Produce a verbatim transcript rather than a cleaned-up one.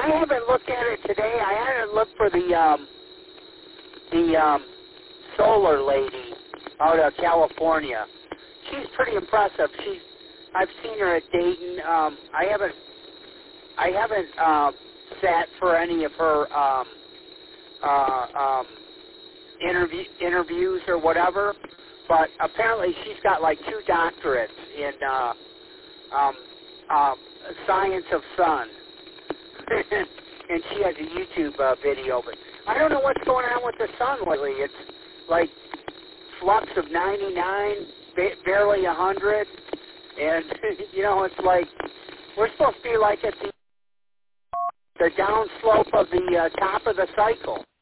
I haven't looked at it today. I hadn't looked for the um, the um, solar lady out of California. She's pretty impressive. She's I've seen her at Dayton. Um, I haven't I haven't uh, sat for any of her um, uh, um, interview interviews or whatever, but apparently she's got like two doctorates in uh, um, uh, science of sun. And she has a YouTube uh, video, but I don't know what's going on with the sun lately. It's like flux of ninety-nine, ba- barely one hundred, and, you know, it's like we're supposed to be like at the, the downslope of the uh, top of the cycle.